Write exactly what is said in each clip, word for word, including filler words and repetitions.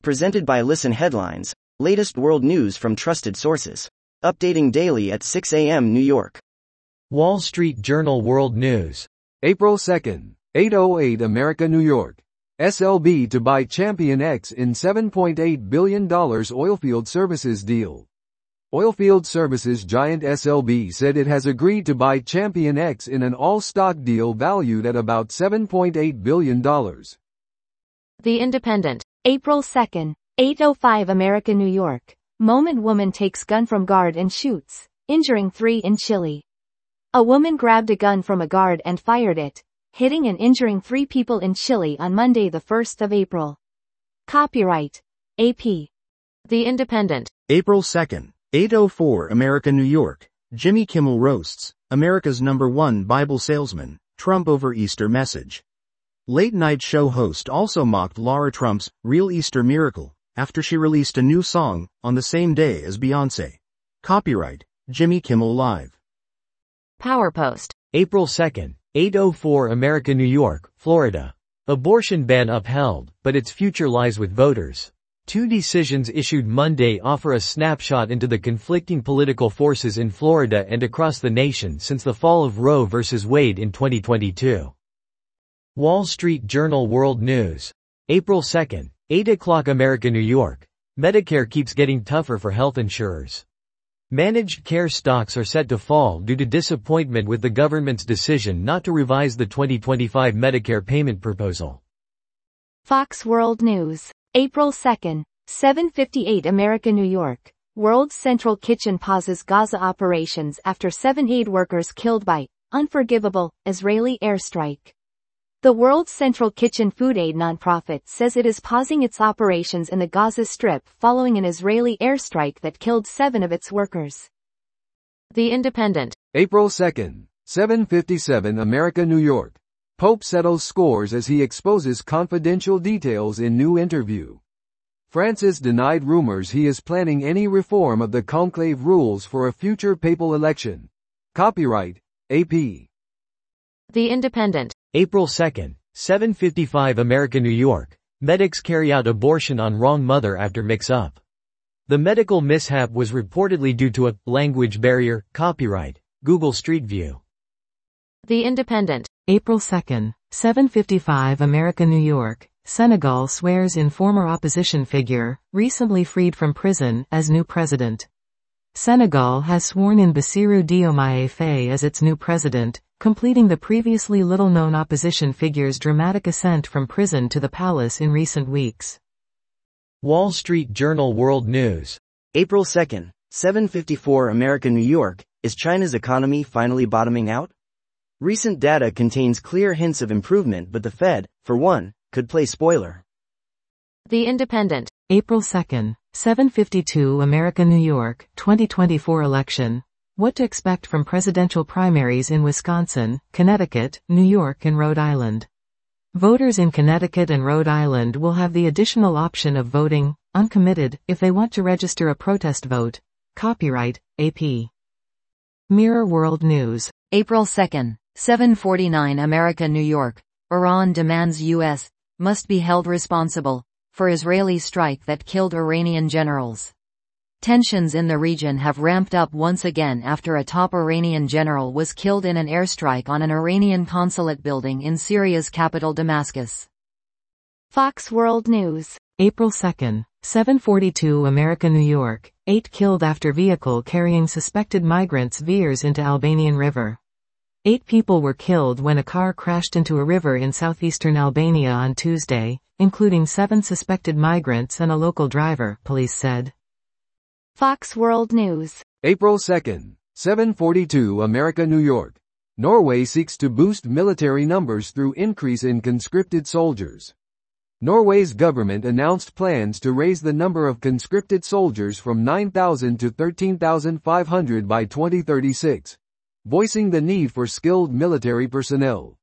Presented by Listen Headlines, latest world news from trusted sources. Updating daily at six a m New York. Wall Street Journal World News. April second, eight oh eight America, New York. S L B to buy ChampionX in seven point eight billion dollars oilfield services deal. Oilfield services giant S L B said it has agreed to buy ChampionX in an all-stock deal valued at about seven point eight billion dollars. The Independent. April second, eight oh five America, New York. Moment woman takes gun from guard and shoots, injuring three in Chile. A woman grabbed a gun from a guard and fired it, hitting and injuring three people in Chile on Monday the first of April. Copyright A P. The Independent. April second, eight oh four America, New York. Jimmy Kimmel roasts America's number one Bible salesman, Trump over Easter message. Late-night show host also mocked Lara Trump's Real Easter Miracle after she released a new song on the same day as Beyoncé. Copyright Jimmy Kimmel Live. PowerPost. April second, eight oh four America, New York, Florida. Abortion ban upheld, but its future lies with voters. Two decisions issued Monday offer a snapshot into the conflicting political forces in Florida and across the nation since the fall of Roe v. Wade in twenty twenty-two. Wall Street Journal World News. April second, eight o'clock America, New York. Medicare keeps getting tougher for health insurers. Managed care stocks are set to fall due to disappointment with the government's decision not to revise the twenty twenty-five Medicare payment proposal. Fox World News. April second, seven fifty-eight America, New York. World Central Kitchen pauses Gaza operations after seven aid workers killed by unforgivable Israeli airstrike. The World Central Kitchen food aid nonprofit says it is pausing its operations in the Gaza Strip following an Israeli airstrike that killed seven of its workers. The Independent. April second, seven fifty-seven America, New York. Pope settles scores as he exposes confidential details in new interview. Francis denied rumors he is planning any reform of the conclave rules for a future papal election. Copyright A P. The Independent. April second, seven fifty-five America, New York. Medics carry out abortion on wrong mother after mix-up. The medical mishap was reportedly due to a language barrier. Copyright Google Street View. The Independent. April second, seven fifty-five America, New York. Senegal swears in former opposition figure, recently freed from prison, as new president. Senegal has sworn in Bassirou Diomaye Faye as its new president, completing the previously little-known opposition figure's dramatic ascent from prison to the palace in recent weeks. Wall Street Journal World News. April second, seven fifty-four America, New York. Is China's economy finally bottoming out? Recent data contains clear hints of improvement, but the Fed, for one, could play spoiler. The Independent. April second, seven fifty-two America, New York. twenty twenty-four election. What to expect from presidential primaries in Wisconsin, Connecticut, New York and Rhode Island. Voters in Connecticut and Rhode Island will have the additional option of voting uncommitted if they want to register a protest vote. Copyright A P. Mirror World News. April second, seven forty-nine America, New York. Iran demands U S must be held responsible for Israeli strike that killed Iranian generals. Tensions in the region have ramped up once again after a top Iranian general was killed in an airstrike on an Iranian consulate building in Syria's capital Damascus. Fox World News. April second, seven forty-two America, New York. Eight killed after vehicle carrying suspected migrants veers into Albanian river. Eight people were killed when a car crashed into a river in southeastern Albania on Tuesday, including seven suspected migrants and a local driver, police said. Fox World News. April second, seven forty-two America, New York. Norway seeks to boost military numbers through increase in conscripted soldiers. Norway's government announced plans to raise the number of conscripted soldiers from nine thousand to thirteen thousand five hundred by twenty thirty-six, voicing the need for skilled military personnel.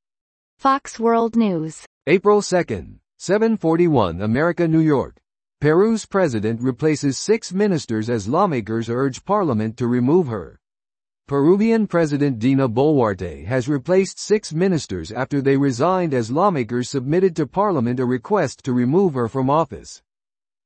Fox World News. April second, seven forty-one America, New York. Peru's president replaces six ministers as lawmakers urge parliament to remove her. Peruvian President Dina Boluarte has replaced six ministers after they resigned as lawmakers submitted to parliament a request to remove her from office.